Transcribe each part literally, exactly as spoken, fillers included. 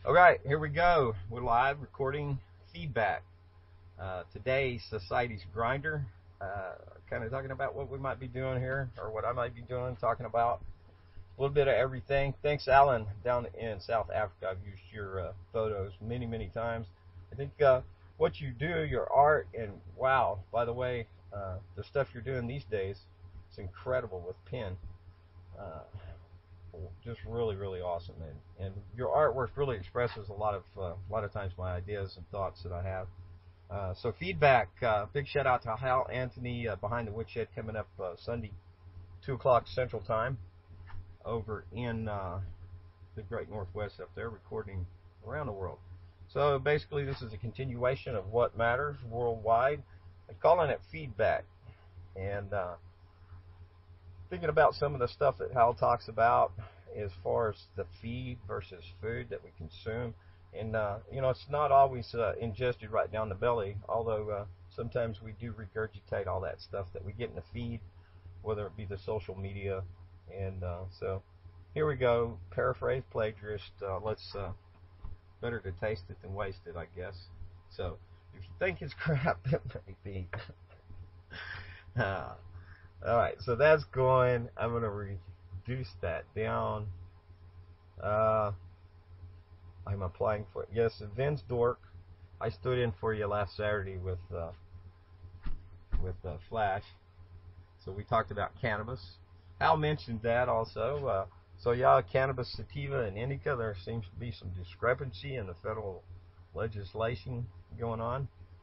All right, here we go. We're live recording feedback. Uh, today, Society's Grinder, uh, kind of talking about what we might be doing here, or what I might be doing, talking about a little bit of everything. Thanks, Alan, down in South Africa. I've used your uh, photos many, many times. I think uh, what you do, your art, and wow, by the way, uh, the stuff you're doing these days, it's incredible with pen. Uh, just really, really awesome, and, and your artwork really expresses a lot of uh, a lot of times my ideas and thoughts that I have. Uh, so feedback, uh, big shout out to Hal Anthony uh, behind the woodshed coming up uh, Sunday, two o'clock Central Time, over in uh, the Great Northwest up there, recording around the world. So basically, this is a continuation of What Matters Worldwide. I'm calling it feedback, and uh, thinking about some of the stuff that Hal talks about as far as the feed versus food that we consume. And, uh, you know, it's not always uh, ingested right down the belly, although uh, sometimes we do regurgitate all that stuff that we get in the feed, whether it be the social media. And uh, so here we go, paraphrase plagiarist. Uh, let's, uh, better to taste it than waste it, I guess. So if you think it's crap, it may be. uh, Alright, so that's going. I'm going to reduce that down. Uh, I'm applying for it. Yes, Vince Dork. I stood in for you last Saturday with uh, with uh, Flash. So we talked about cannabis. Al mentioned that also. Uh, so yeah, cannabis sativa and indica, there seems to be some discrepancy in the federal legislation going on.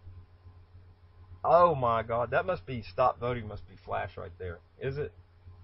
Oh my God, that must be stop voting, must be Flash right there. Is it?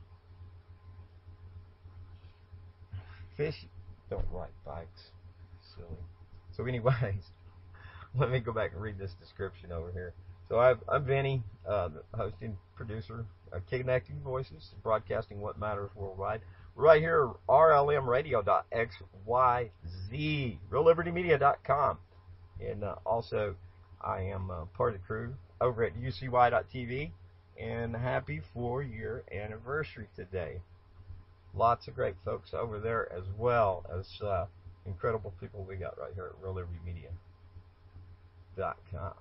Fish don't ride bikes. Silly. So anyways, let me go back and read this description over here. So I've, I'm Vinny, uh, the hosting producer, uh, Connecting Voices, broadcasting What Matters Worldwide. Right here, R L M radio dot X Y Z, real liberty media dot com. And uh, also, I am uh, part of the crew over at U C Y dot T V, and happy four-year anniversary today. Lots of great folks over there, as well as uh, incredible people we got right here at real liberty media dot com.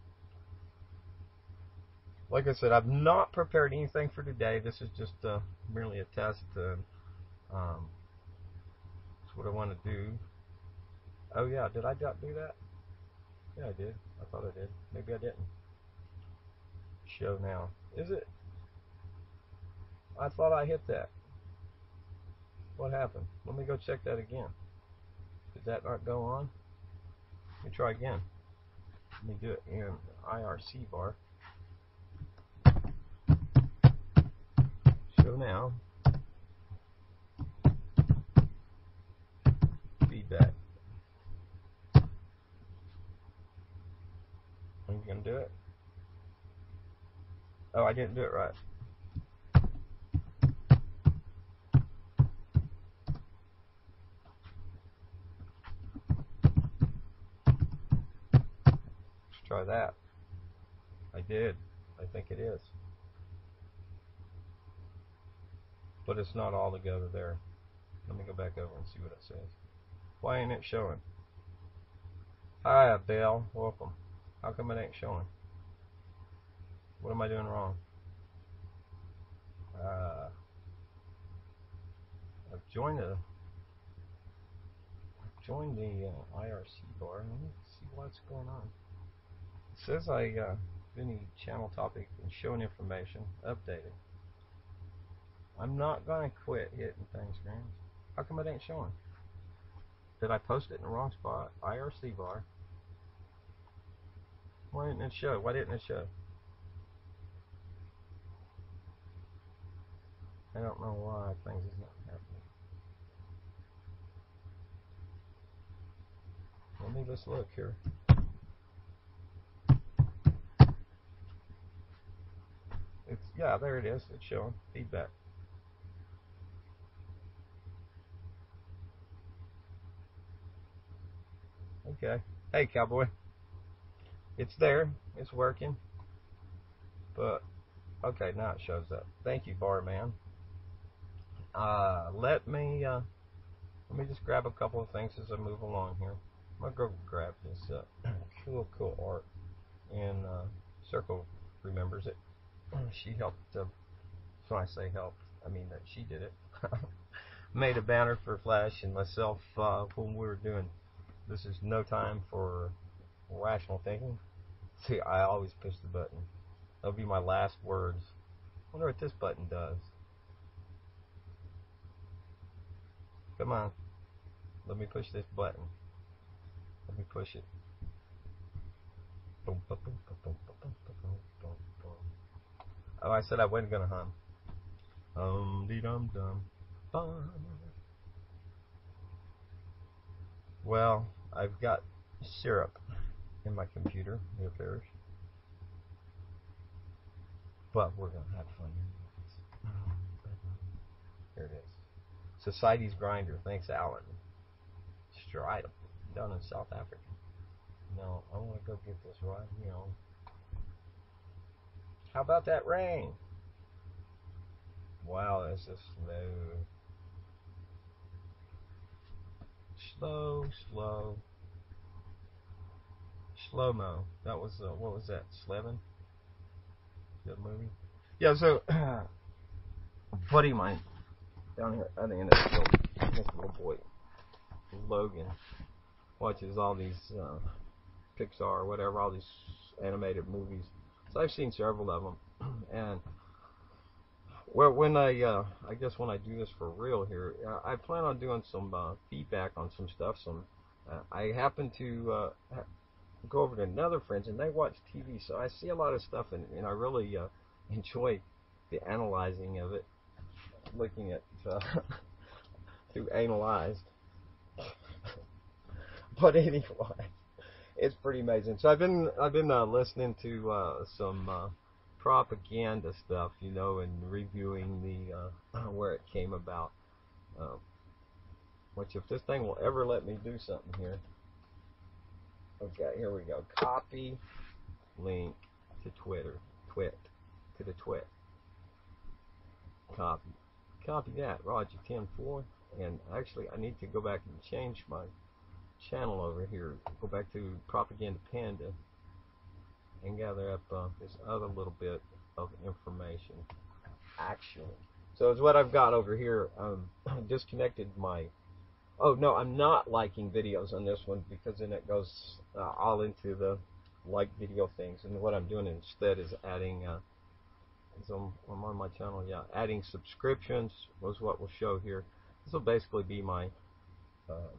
Like I said, I've not prepared anything for today. This is just uh, merely a test. Uh, um, that's what I want to do. Oh yeah, did I not do that? Yeah, I did. I thought I did. Maybe I didn't. Show now. Is it? I thought I hit that. What happened? Let me go check that again. Did that not go on? Let me try again. Let me do it in I R C bar. Show now. Feedback. Are you going to do it? Oh, I didn't do it right. Let's try that. I did. I think it is. But it's not all together there. Let me go back over and see what it says. Why ain't it showing? Hi, Bill. Welcome. How come it ain't showing? What am I doing wrong? Uh, I've joined the I've joined the uh, I R C bar. Let me see what's going on. It says I uh, any channel topic and showing information updated. I'm not gonna quit hitting things, man. How come it ain't showing? Did I post it in the wrong spot? I R C bar. Why didn't it show? Why didn't it show? I don't know why things is not happening. Let me just look here. It's yeah, there it is. It's showing feedback. Okay. Hey, cowboy. It's there. It's working. But okay, now it shows up. Thank you, Barman. Uh, let me uh, Let me just grab a couple of things as I move along here. I'm gonna go grab this uh, cool, cool art, and uh, Circle remembers it. She helped. Uh, so when I say helped, I mean that she did it. Made a banner for Flash and myself uh, when we were doing. This is no time for rational thinking. See, I always push the button. That'll be my last words. I wonder what this button does. Come on. Let me push this button. Let me push it. Boom, boom, boom, boom, boom, boom, boom, boom, boom. Oh, I said I wasn't gonna hum. Um, dee dum dum. Bum. Well, I've got syrup in my computer, it appears. But we're gonna have fun. Here it is. Society's Grinder. Thanks, Alan. Stridham, down in South Africa. No, I want to go get this right here. How about that rain? Wow, this is slow. Slow, slow. Slow-mo. That was, uh, what was that, Slevin? Good movie? Yeah, so, a buddy of mine down here at the end of the field, this little boy, Logan, watches all these uh, Pixar or whatever, all these animated movies. So I've seen several of them, and well, when I, uh, I guess when I do this for real here, uh, I plan on doing some uh, feedback on some stuff. Some, uh, I happen to uh, ha go over to another friends, and they watch T V, so I see a lot of stuff, and, and I really uh, enjoy the analyzing of it, looking at uh, through analyzed. But anyway, it's pretty amazing. So I've been I've been uh, listening to uh, some uh, propaganda stuff, you know, and reviewing the uh, where it came about. Uh, which, if this thing will ever let me do something here. Okay, here we go. Copy link to Twitter. Twit to the twit. Copy. Copy that. Roger ten four. And actually, I need to go back and change my channel over here. Go back to Propaganda Panda and gather up uh, this other little bit of information. Actually, so it's what I've got over here. Um, disconnected my. Oh no, I'm not liking videos on this one because then it goes uh, all into the like video things. And what I'm doing instead is adding. Uh, so I'm on my channel, yeah. Adding subscriptions was what will show here. This will basically be my um,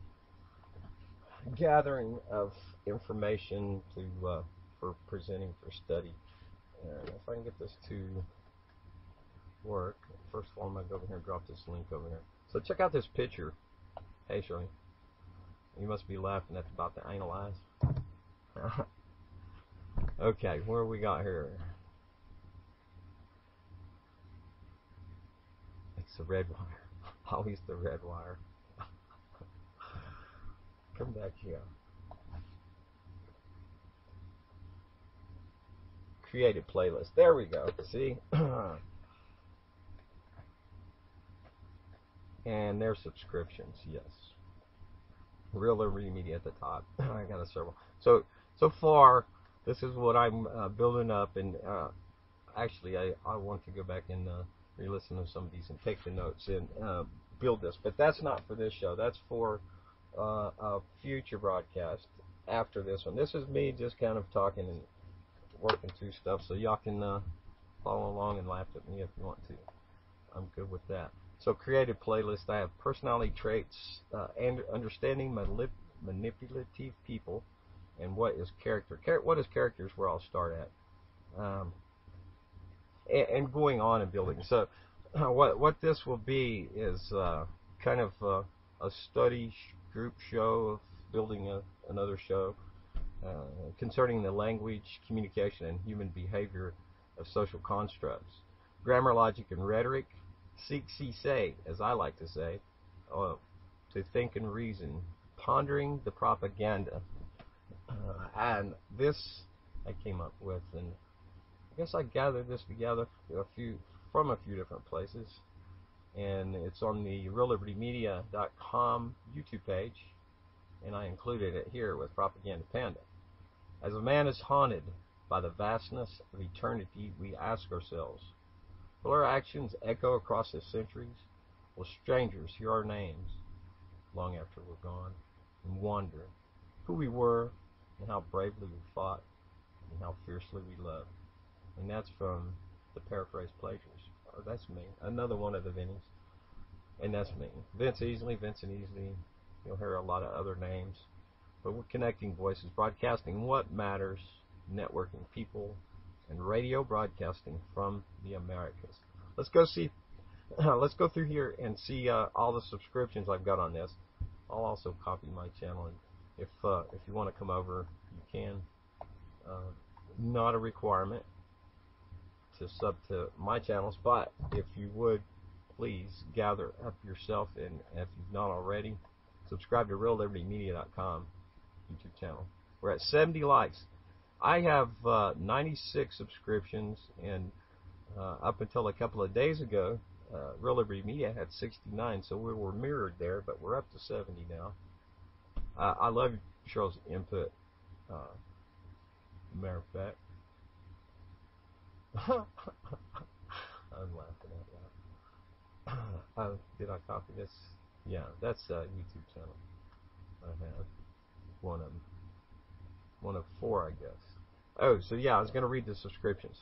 gathering of information to uh, for presenting for study. And if I can get this to work, first of all, I'm gonna go over here and drop this link over here. So check out this picture. Hey, Shirley, you must be laughing at about the analyze. Okay, where we got here? It's the red wire. Always the red wire. Come back here. Created playlist. There we go. See? And their subscriptions, yes. Real Liberty Media at the top. I got a several. So so far, this is what I'm uh, building up, and uh, actually, I I want to go back and uh, re-listen to some of these and take the notes and uh, build this. But that's not for this show. That's for uh, a future broadcast after this one. This is me just kind of talking and working through stuff, so y'all can uh, follow along and laugh at me if you want to. I'm good with that. So creative playlist, I have personality traits, uh, and understanding manip manipulative people, and what is character. Char what is character is where I'll start at. Um, and, and going on and building. So uh, what, what this will be is uh, kind of uh, a study sh group show of building a, another show uh, concerning the language, communication, and human behavior of social constructs. Grammar, logic, and rhetoric. Seek, see, say, as I like to say, uh, to think and reason, pondering the propaganda. Uh, and this I came up with, and I guess I gathered this together a few from a few different places. and it's on the real liberty media dot com YouTube page, and I included it here with Propaganda Panda. As a man is haunted by the vastness of eternity, we ask ourselves, will our actions echo across the centuries? Will strangers hear our names long after we're gone and wonder who we were and how bravely we fought and how fiercely we loved? And that's from the Paraphrase Pleasures. Oh, that's me. Another one of the Vinnies. And that's me. Vince Easley, Vincent Easley. You'll hear a lot of other names. But we're connecting voices, broadcasting what matters, networking people, and radio broadcasting from the Americas. Let's go see. Uh, let's go through here and see uh, all the subscriptions I've got on this. I'll also copy my channel, and if uh, if you want to come over, you can. Uh, not a requirement to sub to my channels, but if you would, please gather up yourself, and if you've not already, subscribe to real liberty media dot com YouTube channel. We're at seventy likes. I have uh, ninety-six subscriptions, and uh, up until a couple of days ago, uh, Real Liberty Media had sixty-nine, so we were mirrored there, but we're up to seventy now. Uh, I love Cheryl's input. Uh, matter of fact, I'm laughing out loud. Uh, did I copy this? Yeah, that's a YouTube channel. I have one of them. One of four, I guess. Oh, so yeah, I was going to read the subscriptions.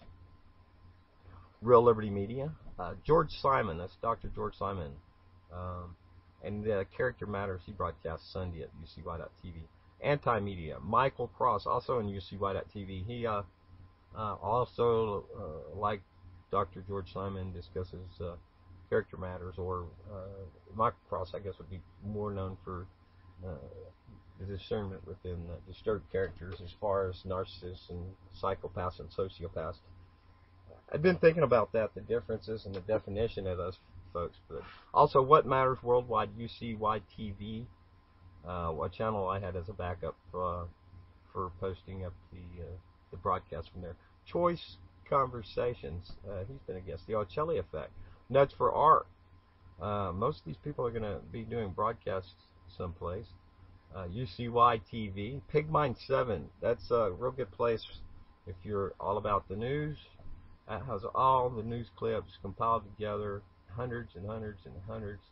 Real Liberty Media. Uh, George Simon, that's Doctor George Simon. Um, and uh, Character Matters, he broadcasts Sunday at U C Y dot T V. Anti-Media, Michael Cross, also on U C Y dot T V. He uh, uh, also, uh, like Doctor George Simon, discusses uh, Character Matters, or uh, Michael Cross, I guess, would be more known for uh, the discernment within uh, disturbed characters as far as narcissists and psychopaths and sociopaths. I've been thinking about that, the differences and the definition of those folks. But also, What Matters Worldwide, U C Y T V, uh, what channel I had as a backup uh, for posting up the uh, the broadcast from there. Choice Conversations, uh, he's been a guest. The Ocelli Effect, Nuts for Art. Uh, most of these people are going to be doing broadcasts someplace. Uh, U C Y T V, Pigmind seven, that's a real good place if you're all about the news. That has all the news clips compiled together, hundreds and hundreds and hundreds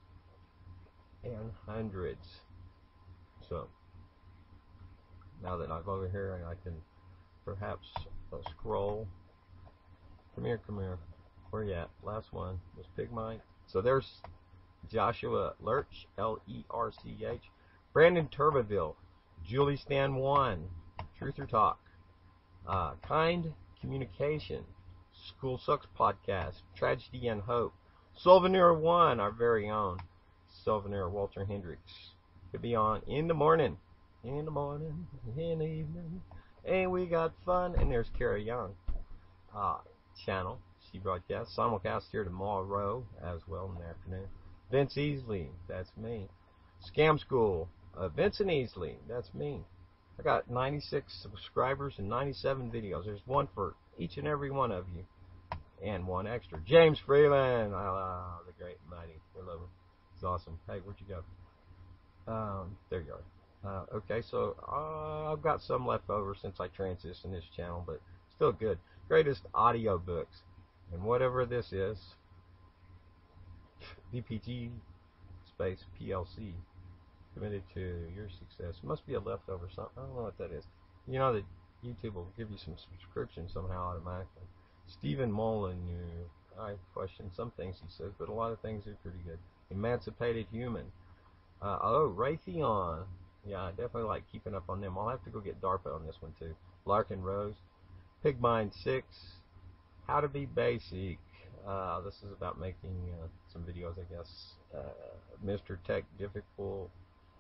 and hundreds. So now that I'm over here, I can perhaps uh, scroll. Come here, come here. Where you at? Last one was Pigmind. So there's Joshua Lurch, L E R C H. Brandon Turbeville, Julie Stan one, Truth or Talk, uh, Kind Communication, School Sucks Podcast, Tragedy and Hope, Souvenir one, our very own Souvenir Walter Hendricks, could be on in the morning, in the morning, in the evening, and we got fun. And there's Kara Young, uh, channel, she broadcasts, simulcast here tomorrow as well in the afternoon. Vince Easley, that's me. Scam School, uh, Vincent Easley, that's me. I got ninety-six subscribers and ninety-seven videos. There's one for each and every one of you, and one extra. James Freeland, ah, the great and mighty, we love him. He's awesome. Hey, where'd you go? Um, there you are. Uh, okay, so uh, I've got some left over since I transitioned this channel, but still good. Greatest audio books, and whatever this is, V P G space P L C, committed to your success. It must be a leftover something. I don't know what that is. You know that YouTube will give you some subscriptions somehow automatically. Stephen Molyneux, I question some things he says, but a lot of things are pretty good. Emancipated Human. Uh, oh, Raytheon. Yeah, I definitely like keeping up on them. I'll have to go get DARPA on this one too. Larkin Rose. Pigmind six. How to Be Basic. Uh, this is about making uh, some videos, I guess. Uh, Mister Tech Difficult.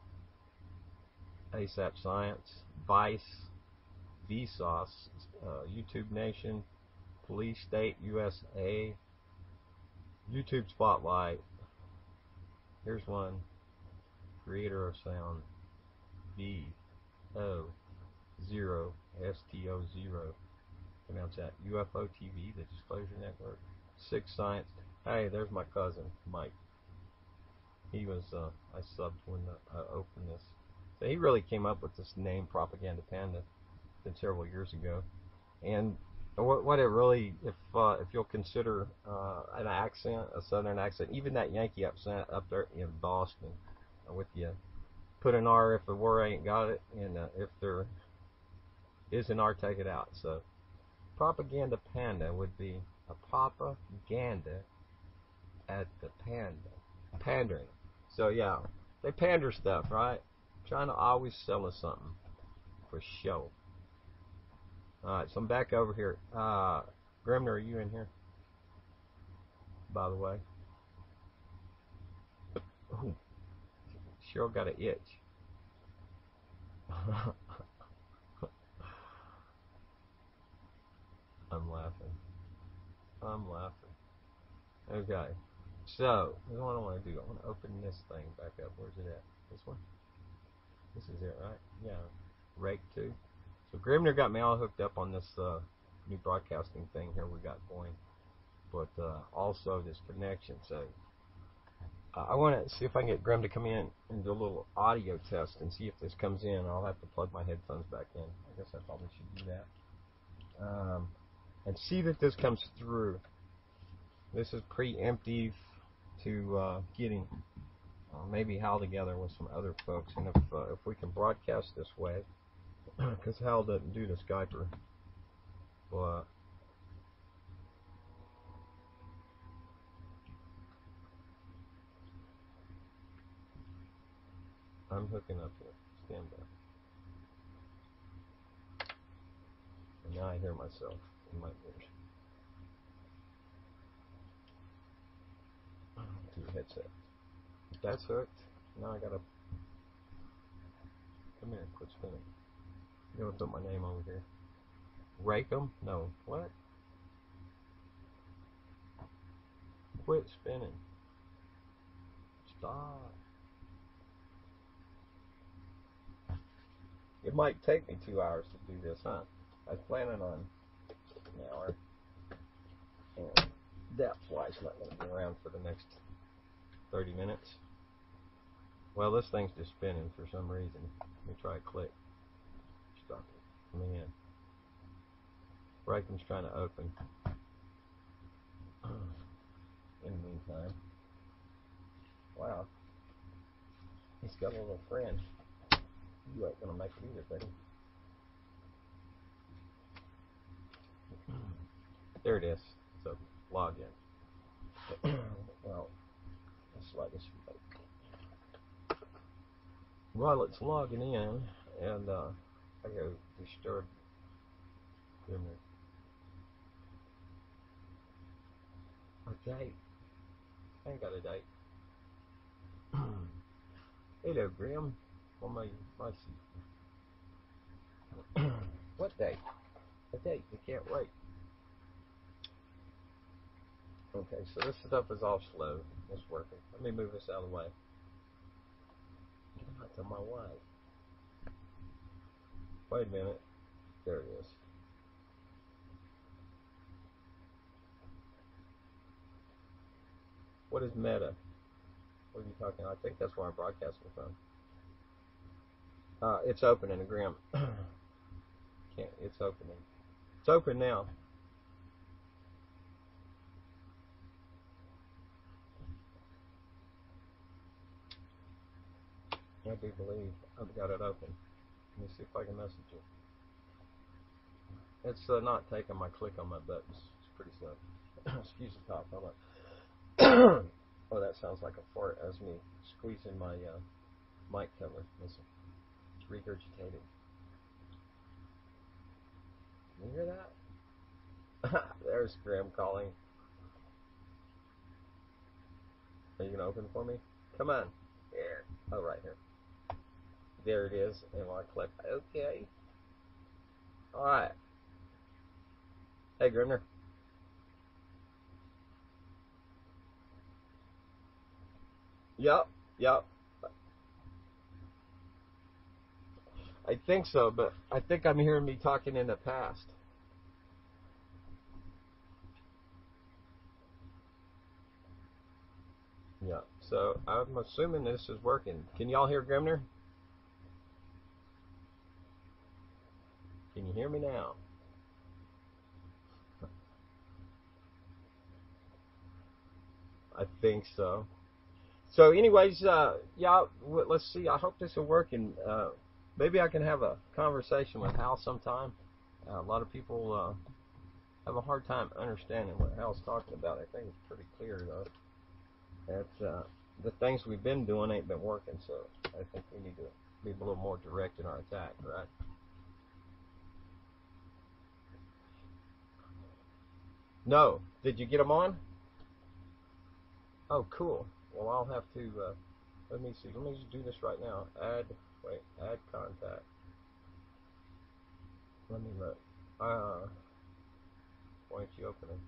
ASAP Science. Vice. Vsauce. Uh, YouTube Nation. Police State U S A. YouTube Spotlight. Here's one. Creator of Sound. V O zero S T O zero. Pronounce that. U F O T V, the Disclosure Network. Six Science. Hey, there's my cousin, Mike. He was, uh, I subbed when I opened this. So he really came up with this name, Propaganda Panda, several years ago. And what, what it really, if uh, if you'll consider uh, an accent, a southern accent, even that Yankee accent up there in Boston, uh, with you, put an R if the word ain't got it, and uh, if there is an R, take it out. So Propaganda Panda would be a propaganda at the panda, pandering. So yeah, they pander stuff, right? Trying to always sell us something for show. Alright, so I'm back over here. Uh, Grimner, are you in here? By the way. Ooh, Cheryl got an itch. I'm laughing. I'm laughing. Okay. So, what I want to do, I want to open this thing back up. Where's it at? This one? This is it, right? Yeah. Rake two. So Grimner got me all hooked up on this uh, new broadcasting thing here we got going. But uh, also this connection. So uh, I want to see if I can get Grim to come in and do a little audio test and see if this comes in. I'll have to plug my headphones back in. I guess I probably should do that. Um, and see that this comes through. This is preemptive to uh, getting uh, maybe Hal together with some other folks, and if uh, if we can broadcast this way, because Hal doesn't do the Skyper, but I'm hooking up here. Stand by. And now I hear myself in my ears. To the headset. That's hooked. Now I gotta come here. Quit spinning. You gotta put my name over here. Rake 'em? No. What? Quit spinning. Stop. It might take me two hours to do this, huh? I was planning on an hour. And that's why it's not going to be around for the next thirty minutes. Well, this thing's just spinning for some reason. Let me try a click. Stop it. Man. Rakeham's trying to open. In the meantime. Wow. He's got a little friend. You ain't going to make it either, buddy. There it is. So, log in. Well, let's slide this back. While it's logging in, and uh, I go disturb Grimmer. A date. I ain't got a date. Hello, Grim. On my, my seat. What date? A date. You can't wait. Okay, so this stuff is all slow. It's working. Let me move this out of the way. Get out to my way. Wait a minute. There it is. What is Meta? What are you talking about? I think that's where I'm broadcasting from. Uh, it's opening, Grim. Can't. It's opening. It's open now. I do believe I've got it open. Let me see if I can message it. It's uh, not taking my click on my buttons. It's pretty slow. Excuse the cough. Hold on. Oh, that sounds like a fart as me squeezing my uh, mic cover. Listen. It's regurgitating. Can you hear that? There's Graham calling. Are you going to open for me? Come on. Here. Oh, right here. There it is. And I click OK. Alright. Hey, Grimner. Yep. Yep. I think so, but I think I'm hearing me talking in the past. Yeah. So I'm assuming this is working. Can y'all hear Grimner? Can you hear me now? I think so. So anyways, uh, yeah, let's see. I hope this will work, and uh, maybe I can have a conversation with Hal sometime. Uh, a lot of people uh, have a hard time understanding what Hal's talking about. I think it's pretty clear, though, that uh, the things we've been doing ain't been working, so I think we need to be a little more direct in our attack, right? No. Did you get them on? Oh, cool. Well, I'll have to, uh, let me see. Let me just do this right now. Add, wait, add contact. Let me look. Uh, why aren't you opening?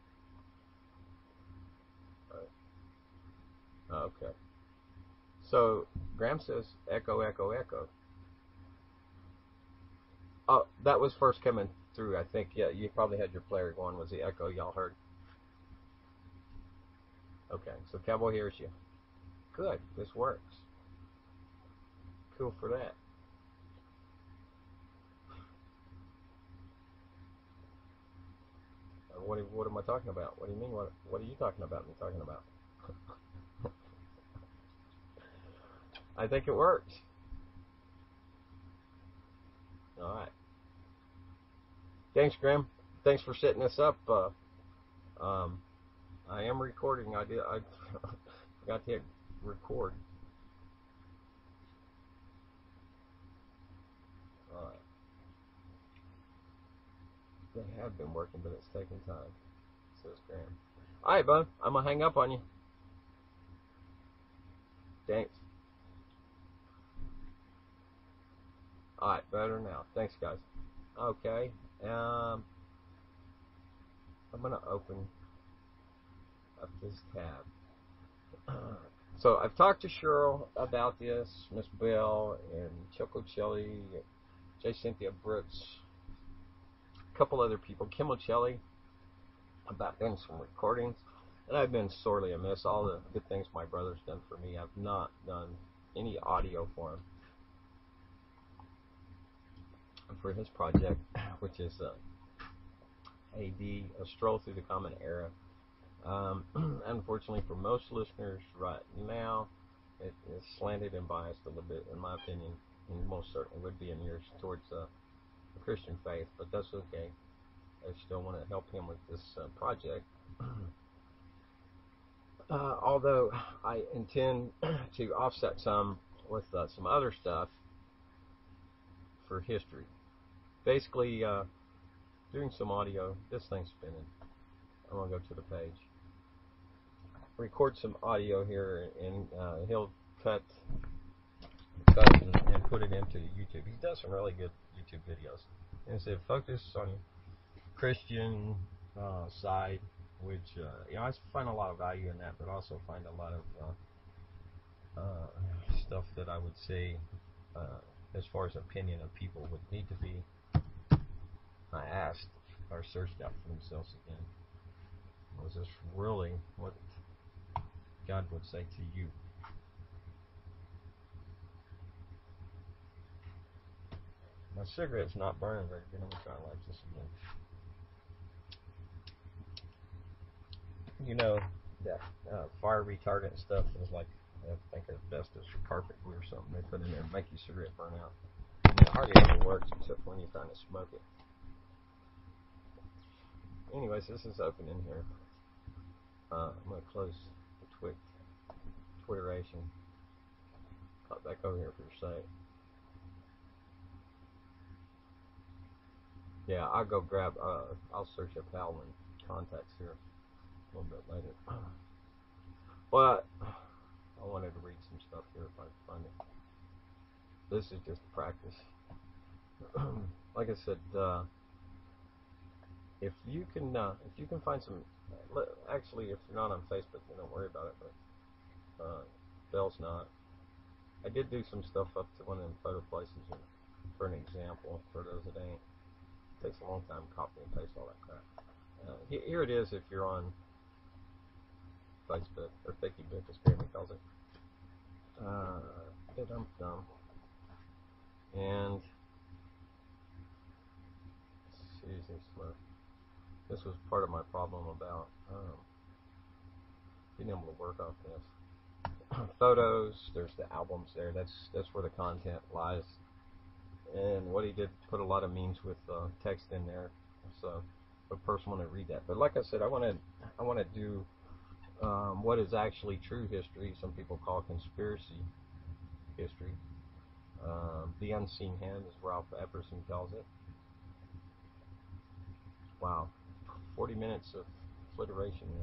Right. Okay. So, Graham says echo, echo, echo. Oh, that was first coming through, I think. Yeah, you probably had your player going. Was the echo y'all heard? Okay, so Cowboy hears you. Good, this works. Cool for that. Uh, what, what am I talking about? What do you mean? What, what are you talking about me talking about? I think it works. All right. Thanks, Graham. Thanks for setting this up. Uh, um, I am recording. I did. I forgot to hit record. All right. They have been working, but it's taking time. Says Graham. All right, bud. I'm gonna hang up on you. Thanks. All right, better now. Thanks, guys. Okay. Um, I'm gonna open up this tab. So I've talked to Cheryl about this, Miss Bell and Choco Chelly, J. Cynthia Brooks, a couple other people, Kimochelli, about doing some recordings, and I've been sorely amiss. All the good things my brother's done for me, I've not done any audio for him for his project, which is uh, A D, A Stroll Through the Common Era. Um, unfortunately for most listeners right now, it is slanted and biased a little bit, in my opinion, and most certainly would be in yours, towards uh, the Christian faith, but that's okay. I still want to help him with this uh, project. Uh, although I intend to offset some with uh, some other stuff for history. Basically, uh, doing some audio. This thing's spinning. I'm going to go to the page. Record some audio here, and uh, he'll cut, cut and, and put it into YouTube. He does some really good YouTube videos. And so focus on Christian uh, side, which uh, you know, I find a lot of value in that, but also find a lot of uh, uh, stuff that I would say, uh, as far as opinion of people, would need to be uh, asked or searched out for themselves again. Was this really what God would say to you? My cigarette's not burning very good. I'm going to try to light this again. You know, that uh, fire retardant stuff is like, I think asbestos or carpet glue or something they put in there to make your cigarette burn out. It hardly ever works except when you're trying to smoke it. Anyways, this is open in here. Uh, I'm going to close the twit, Twitteration. Pop back over here for your site. Yeah, I'll go grab, uh, I'll search up Howland contacts here a little bit later. But I wanted to read some stuff here if I can find it. This is just practice. Like I said, uh, if you can, uh, if you can find some, actually, if you're not on Facebook, then don't worry about it. But uh, Bell's not. I did do some stuff up to one of them photo places for an example for those that ain't. It takes a long time to copy and paste all that crap. Uh, here it is if you're on Facebook, or Thicky Book as Grammy calls it. uh, dum dum, and seriously slow. This was part of my problem about um, being able to work off this. Photos, there's the albums there. That's that's where the content lies. And what he did, put a lot of memes with uh, text in there, so a person want to read that. But like I said, I want to I want to do um, what is actually true history. Some people call conspiracy history. Um, the unseen hand, as Ralph Epperson calls it. Wow, forty minutes of alliteration there.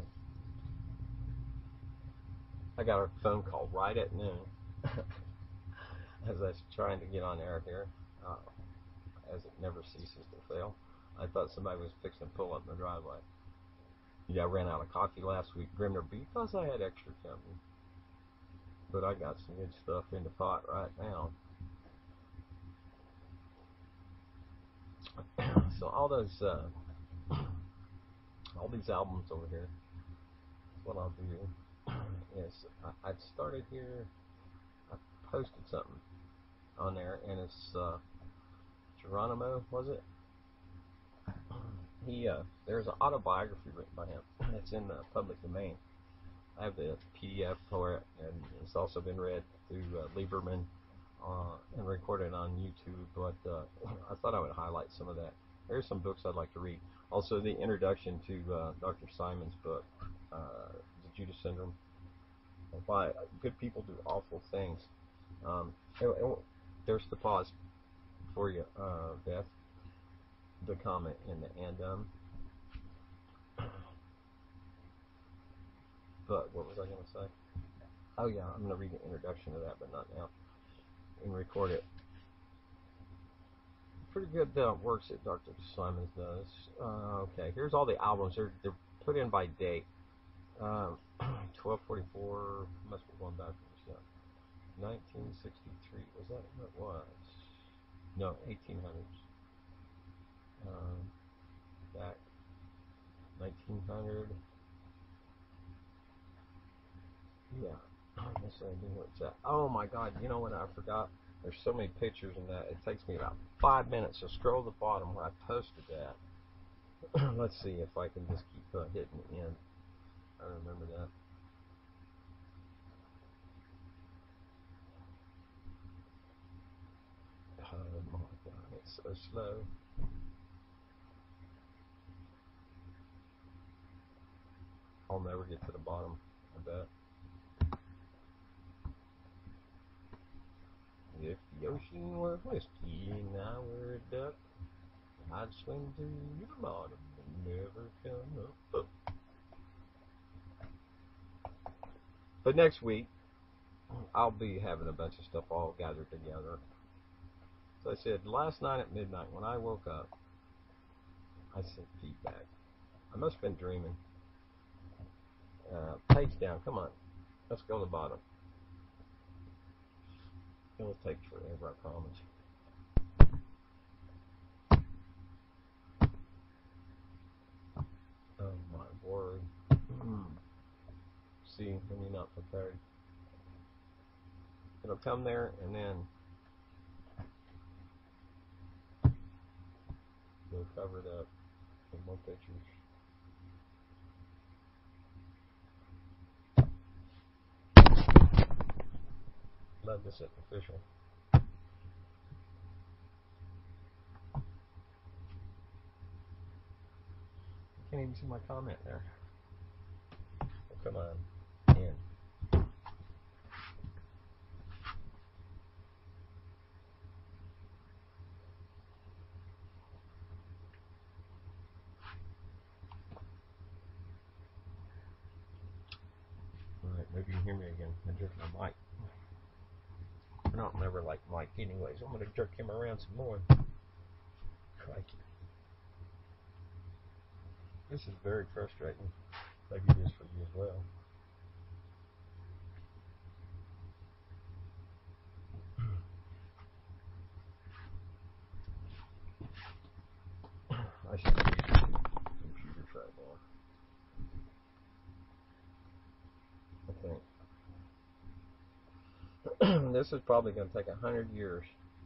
I got a phone call right at noon as I was trying to get on air here, uh, as it never ceases to fail. I thought somebody was fixing to pull up in the driveway. Yeah, I ran out of coffee last week, Grimner, because I had extra company. But I got some good stuff in the pot right now. So all those, uh, all these albums over here, what I'll do is I, I started here. I posted something on there, and it's uh, Geronimo, was it? He uh, there's an autobiography written by him. It's in the public domain. I have the P D F for it, and it's also been read through uh, Lieberman uh, and recorded on YouTube. But uh, I thought I would highlight some of that. There's some books I'd like to read. Also, the introduction to uh, Doctor Simon's book, uh, The Judas Syndrome. Why good people do awful things. Um, and, and there's the pause for you, uh, Beth. The comment in the and um. But what was I going to say? Oh yeah, I'm going to read the introduction to that, but not now. And record it. Pretty good uh, works that Doctor Simons does. Uh, okay, here's all the albums. They're, they're put in by date. Um, twelve forty-four, must be going backwards. Yeah. nineteen sixty-three, was that what it was? No, eighteen hundreds. Um, back nineteen hundred. Yeah. Yes, I do know what's that. Oh my God! You know what? I forgot. There's so many pictures in that. It takes me about five minutes to scroll to the bottom where I posted that. Let's see if I can just keep uh, hitting the end. I remember that. Oh my God! It's so slow. I'll never get to the bottom. I bet. If the ocean were whiskey and I were a duck, I'd swim to the bottom and never come up. But next week, I'll be having a bunch of stuff all gathered together. So I said, last night at midnight when I woke up, I sent feedback. I must have been dreaming. Uh, page down, come on. Let's go to the bottom. It'll take forever, I promise. Oh my word. See, when you're not prepared. It'll come there and then they'll cover it up with more pictures. Love this at official. Can't even see my comment there. Oh, come on. In. Alright, maybe you can hear me again. I jerked my mic. I don't remember like Mike anyways. I'm going to jerk him around some more. Crikey. This is very frustrating. Maybe it is for you as well. I should use computers right now. I think. This is probably going to take a hundred years.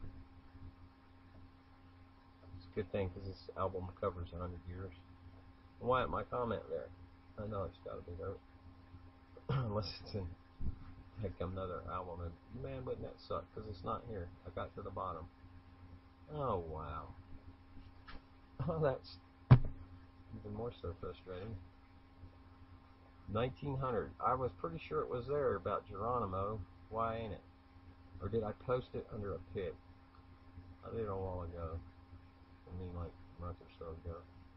It's a good thing because this album covers a hundred years. Why isn't my comment there? I know it's got to be there. Unless it's in heck another album, and man, wouldn't that suck? Because it's not here. I got to the bottom. Oh wow. Oh, that's even more so frustrating. nineteen hundred. I was pretty sure it was there about Geronimo. Why ain't it? Or did I post it under a pic? I did it a while ago. I mean, like a month or so ago.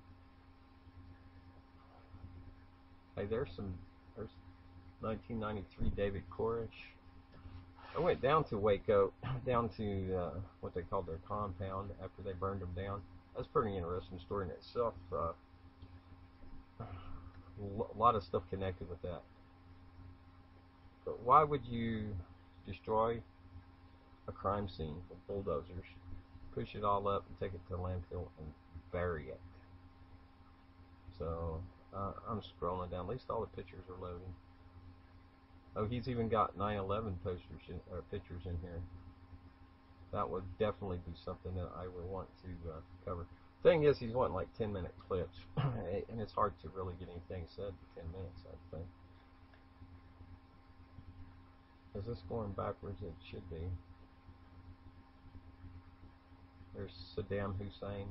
Hey, there's some. There's nineteen ninety-three David Koresh. I went down to Waco, down to uh, what they called their compound after they burned them down. That's a pretty interesting story in itself. Uh, a lot of stuff connected with that. But why would you destroy a crime scene with bulldozers, push it all up and take it to the landfill and bury it? So uh, I'm scrolling down. At least all the pictures are loading. Oh, he's even got nine eleven posters in, or pictures in here. That would definitely be something that I would want to uh, cover. Thing is, he's wanting like ten minute clips, and it's hard to really get anything said in ten minutes, I think. Is this going backwards? It should be. There's Saddam Hussein.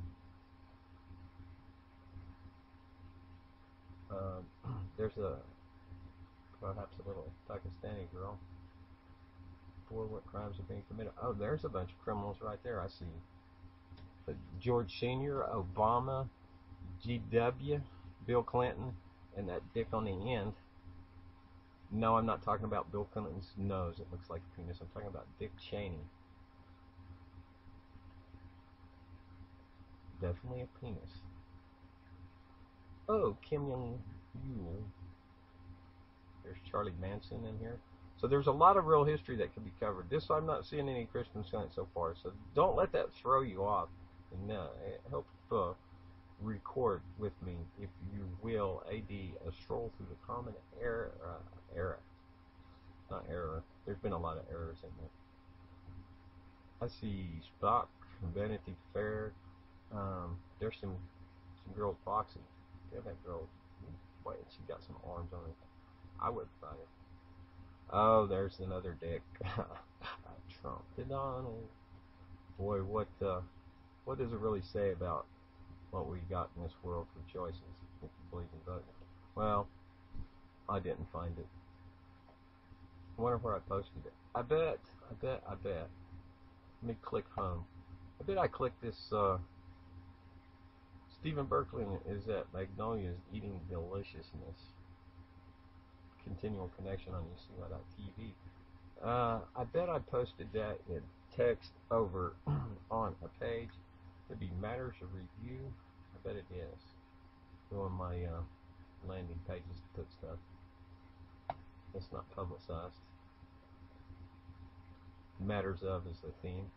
Um, there's a perhaps a little Pakistani girl. For what crimes are being committed? Oh, there's a bunch of criminals right there. I see. Uh, George Senior, Obama, G W, Bill Clinton, and that dick on the end. No, I'm not talking about Bill Clinton's nose. It looks like a penis. I'm talking about Dick Cheney. Definitely a penis. Oh, Kim Jong-il. There's Charlie Manson in here. So there's a lot of real history that can be covered. This, I'm not seeing any Christian Science so far, so don't let that throw you off. And uh, help uh, record with me, if you will, A D, a stroll through the common era. Uh, era. Not error. There's been a lot of errors in there. I see Spock, Vanity Fair. Um, there's some some girls boxing. Yeah, that girl. Wait, she got some arms on it. I would buy it. Oh, there's another dick. Trump. Donald. Boy, what uh, what does it really say about what we got in this world for choices, if you believe in voting? Well, I didn't find it. I wonder where I posted it. I bet, I bet, I bet. Let me click home. I bet I clicked this, uh, Stephen Berkeley is at Magnolia's Eating Deliciousness. Continual connection on U C Y dot T V. Uh, I bet I posted that in text over on a page. It'd be Matters of Review. I bet it is. Go on my uh, landing pages to put stuff. It's not publicized. Matters of is the theme.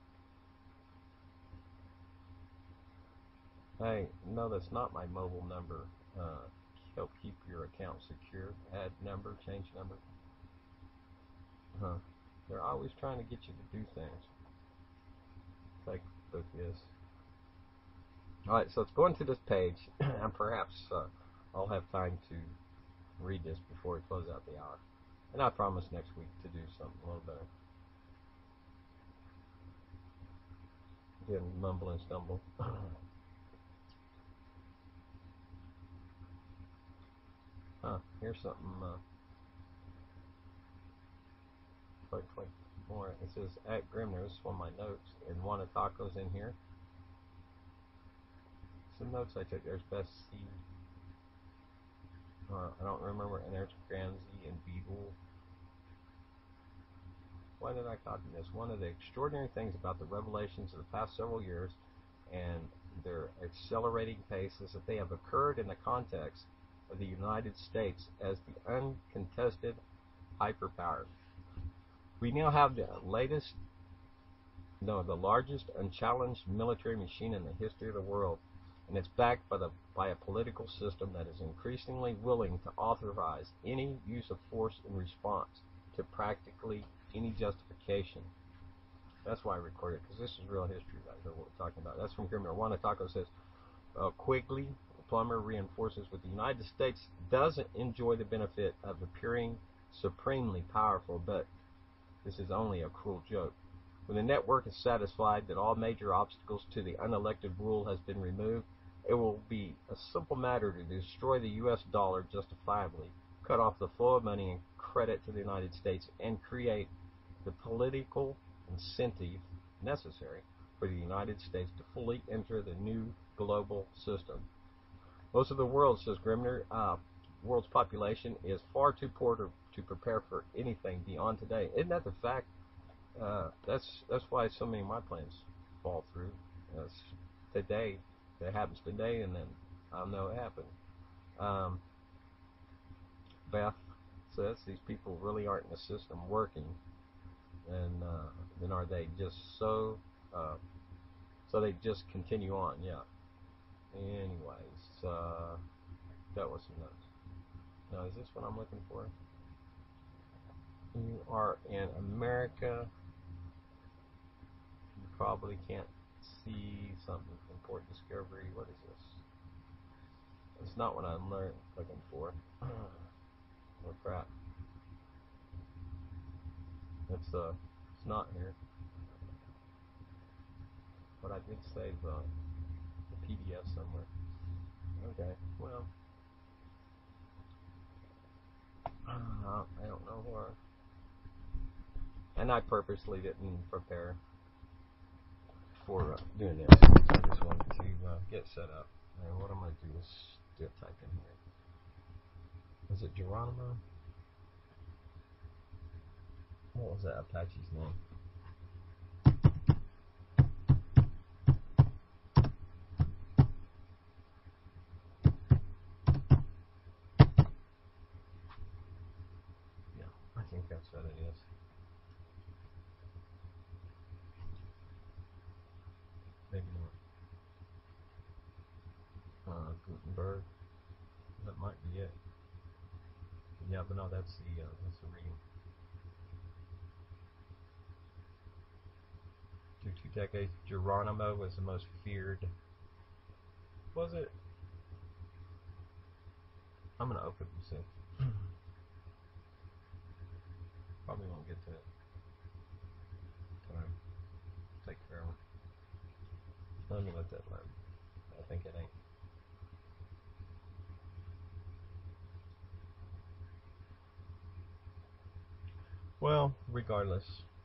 Hey, no, that's not my mobile number. Uh, help keep your account secure. Add number, change number. Huh. They're always trying to get you to do things. Facebook is. Alright, so let's go into this page, and perhaps uh, I'll have time to read this before we close out the hour. And I promise next week to do something a little better. Again, mumble and stumble. Huh, here's something, uh, click, click more. It says, at Grimner, this is one of my notes, and one of Taco's in here. Some notes I took, there's Best C. Uh, I don't remember, and there's Gramsci and Beagle. Why did I copy this? One of the extraordinary things about the revelations of the past several years and their accelerating pace is that they have occurred in the context of the United States as the uncontested hyperpower. We now have the latest, no, the largest unchallenged military machine in the history of the world, and it's backed by the by a political system that is increasingly willing to authorize any use of force in response to practically any justification. That's why I recorded it, because this is real history right here, what we're talking about. That's from Grimner. Juana Taco says, uh, Quigley, the plumber, reinforces what the United States doesn't enjoy the benefit of appearing supremely powerful, but this is only a cruel joke. When the network is satisfied that all major obstacles to the unelected rule has been removed, it will be a simple matter to destroy the U S dollar justifiably, cut off the flow of money and credit to the United States, and create the political incentive necessary for the United States to fully enter the new global system. Most of the world, says Grimner, uh, world's population is far too poor to, to prepare for anything beyond today. Isn't that the fact? Uh, that's that's why so many of my plans fall through. That's today. It happens today, and then I'll know it happened. Um, Beth says these people really aren't in the system working, and uh, then are they just so uh, so they just continue on? Yeah. Anyways, uh, that was some notes. Now, is this what I'm looking for? You are in America. You probably can't see something. Important discovery. What is this? It's not what I'm learn looking for. Oh crap. It's uh, it's not here. But I did save uh, the P D F somewhere. Okay. Well, uh, I don't know where. And I purposely didn't prepare for uh, doing this. I just wanted to uh, get set up. And what I'm going to do is do a type in here. Was it Geronimo? What was that Apache's name? Yeah, I think that's what it is. Maybe not. Uh, Gutenberg. That might be it. Yeah, but no, that's the uh, that's the reading. Through two decades, Geronimo was the most feared. Was it? I'm gonna open this in. Probably won't get to it. Time. Take forever. Let me let that learn. I think it ain't. Well, regardless.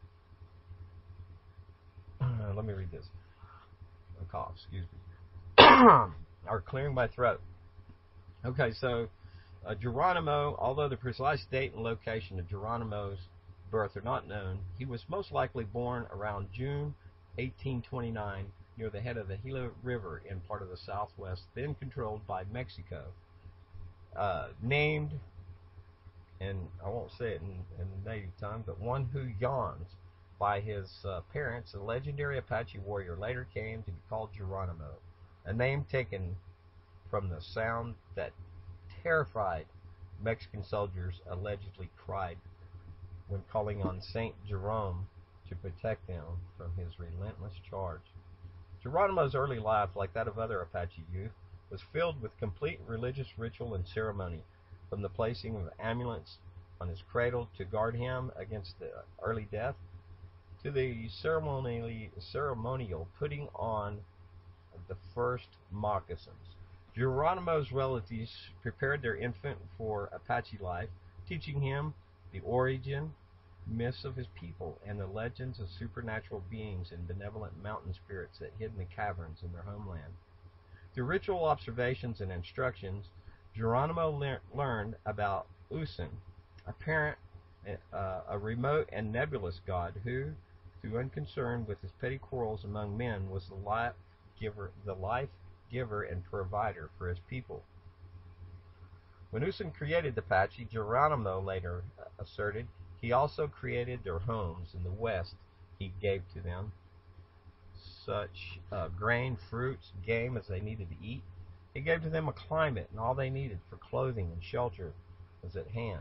Uh, let me read this. A cough, excuse me. Or clearing my throat. Okay, so uh, Geronimo, although the precise date and location of Geronimo's birth are not known, he was most likely born around June eighteen twenty-nine near the head of the Gila River in part of the Southwest, then controlled by Mexico. Uh, named, and I won't say it in, in native tongue, but one who yawns, by his uh, parents, a legendary Apache warrior later came to be called Geronimo, a name taken from the sound that terrified Mexican soldiers allegedly cried when calling on Saint Jerome to protect them from his relentless charge. Geronimo's early life, like that of other Apache youth, was filled with complete religious ritual and ceremony, from the placing of amulets on his cradle to guard him against the early death, to the ceremonially, ceremonial putting on of the first moccasins. Geronimo's relatives prepared their infant for Apache life, teaching him the origin, myths of his people, and the legends of supernatural beings and benevolent mountain spirits that hid in the caverns in their homeland. Through ritual observations and instructions, Geronimo le- learned about Usan, a parent, uh, a remote and nebulous god who, through unconcern with his petty quarrels among men, was the life giver, the life giver and provider for his people. When Usan created the Apache, Geronimo later asserted, he also created their homes in the West. He gave to them such uh, grain, fruits, game as they needed to eat. He gave to them a climate, and all they needed for clothing and shelter was at hand.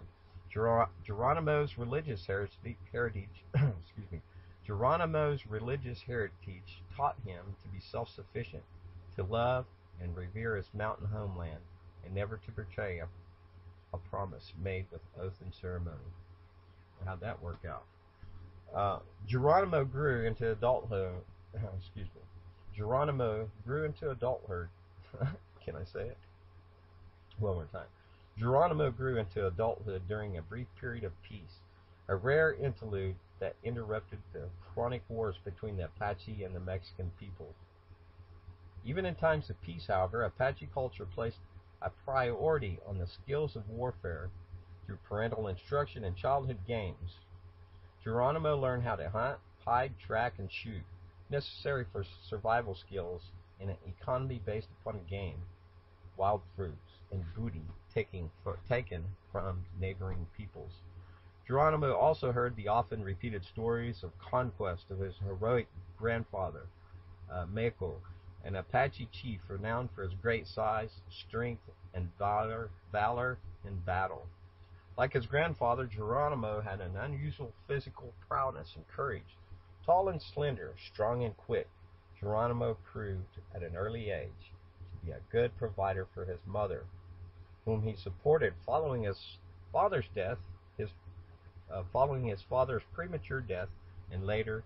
Ger- Geronimo's religious heritage, heritage excuse me, Geronimo's religious heritage taught him to be self-sufficient, to love and revere his mountain homeland, and never to betray a, a promise made with oath and ceremony. How'd that work out? Uh, Geronimo grew into adulthood. Excuse me. Geronimo grew into adulthood. Can I say it? One more time. Geronimo grew into adulthood during a brief period of peace, a rare interlude that interrupted the chronic wars between the Apache and the Mexican people. Even in times of peace, however, Apache culture placed a priority on the skills of warfare through parental instruction and childhood games. Geronimo learned how to hunt, hide, track, and shoot, necessary for survival skills in an economy based upon game, wild fruits, and booty taken, for, taken from neighboring peoples. Geronimo also heard the often repeated stories of conquest of his heroic grandfather, uh, Meco, an Apache chief renowned for his great size, strength, and valor, valor in battle. Like his grandfather, Geronimo had an unusual physical prowess and courage. Tall and slender, strong and quick, Geronimo proved at an early age to be a good provider for his mother, whom he supported following his father's death, his uh, following his father's premature death, and later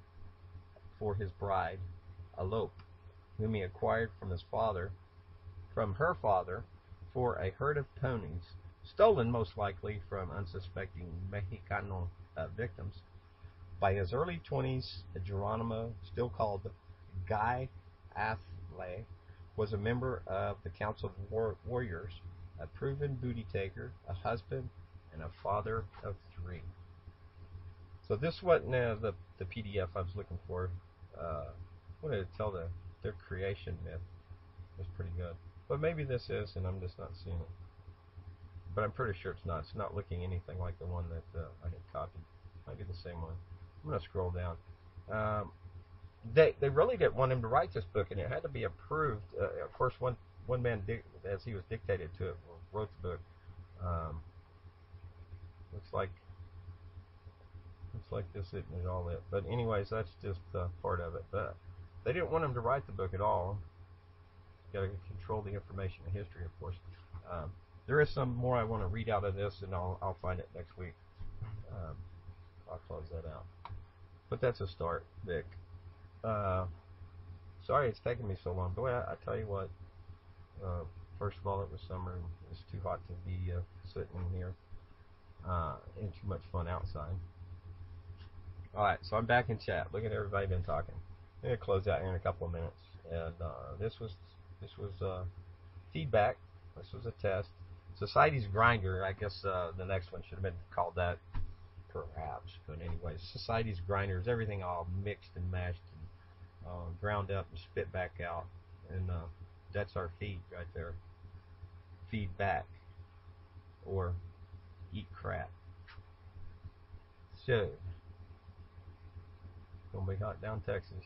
for his bride, Alope, whom he acquired from his father, from her father, for a herd of ponies, stolen most likely from unsuspecting Mexicano uh, victims. By his early twenties, Geronimo, still called Guy Athle, was a member of the Council of War- Warriors, a proven booty taker, a husband, and a father of three. So this wasn't uh, the, the P D F I was looking for. Uh, I wanted to tell the, their creation myth. It was pretty good. But maybe this is, and I'm just not seeing it. But I'm pretty sure it's not. It's not looking anything like the one that uh, I had copied. Might be the same one. I'm going to scroll down. Um, they they really didn't want him to write this book, and it had to be approved. Uh, of course, one one man, di- as he was dictated to it, wrote the book. Um, looks like looks like this isn't all it. But anyways, that's just uh, part of it. But they didn't want him to write the book at all. Got to control the information and history, of course. Um, there is some more I want to read out of this, and I'll I'll find it next week. Um, I'll close that out. But that's a start, Vic. Uh, sorry it's taking me so long. Boy, I, I tell you what. Uh, first of all, it was summer and it's too hot to be uh, sitting in here, uh, and too much fun outside. All right, so I'm back in chat. Look at everybody been talking. I'm gonna close out here in a couple of minutes. And uh, this was this was uh, feedback. This was a test. Society's Grinder. I guess uh, the next one should have been called that, perhaps. But anyways, Society's Grinder is everything all mixed and mashed and uh, ground up and spit back out. And uh, that's our feed right there. Feedback. Or eat crap. So, gonna be hot down Texas.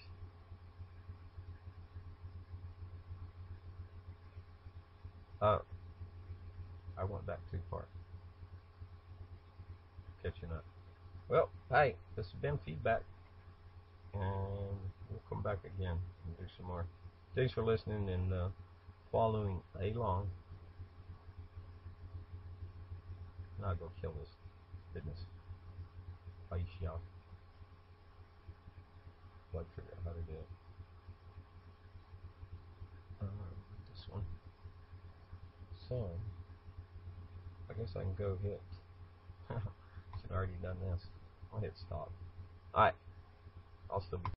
Oh, I went back too far. Catching up. Well, hey, this has been feedback, and we'll come back again and do some more. Thanks for listening and uh, following along. Now go kill this business. Bye, y'all. I'd like to figure out how to do it. Um, this one. So, I guess I can go hit. Should have already done this. I'll hit stop. Alright. I'll still be